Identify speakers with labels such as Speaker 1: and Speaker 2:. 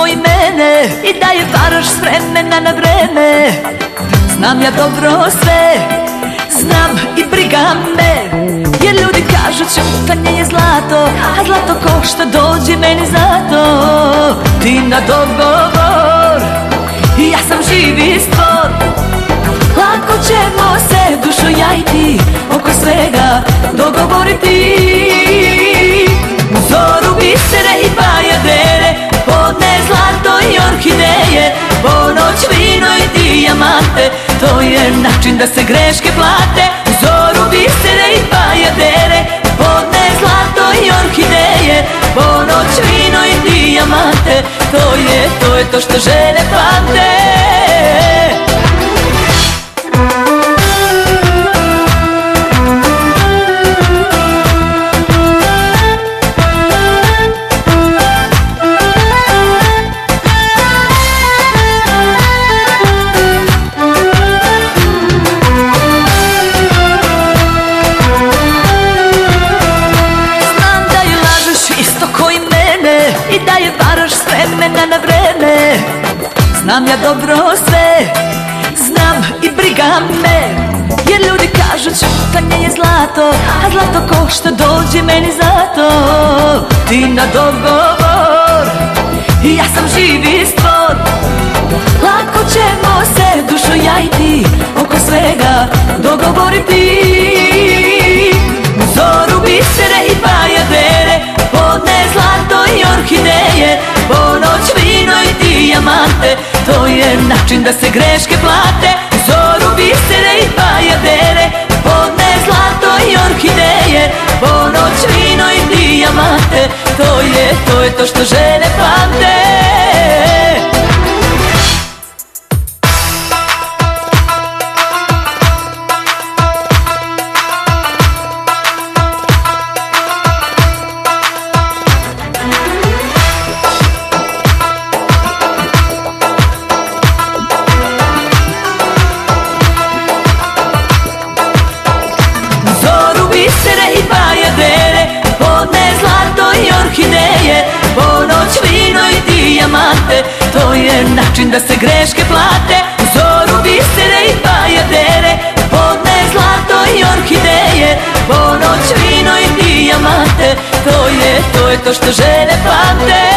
Speaker 1: i mene i da je varaš s vremena na vreme. Znam ja dobro sve, znam i briga me, jer ljudi kažu ćutanje je zlato, a zlato košta, dođi meni zato. Ti na dogovor, ja sam živi stvor, lako ćemo se dušo ja i ti oko svega dogovoriti. U zoru bisere i bajadere, podne zlato i orhideje, ponoć vino i dijamante, to je način da se greške plate. U zoru bisere i bajadere, podne zlato i orhideje, ponoć vino i dijamante, to je to što žene pamte. I da je varaš s vremena na vreme. Znam ja dobro sve, znam i briga me, jer ljudi kažu ćutanje je zlato, a zlato košta, dođi meni zato. Ti na dogovor, ja sam živi stvor, lako ćemo se dušo ja i ti oko svega dogovoriti. U zoru bisere i bajadere, podne zlato i orhideje, ponoć vino i dijamante, to je način da se greške plate. U zoru bisere i bajadere, podne zlato i orhideje, ponoć vino i dijamante, to je to što žene pamte. Bisere i bajadere, podne zlato i orhideje, ponoć vino i dijamante, to je način da se greške plate. U zoru bisere i bajadere, podne zlato i orhideje, ponoć vino i dijamante, to je to što žene pamte.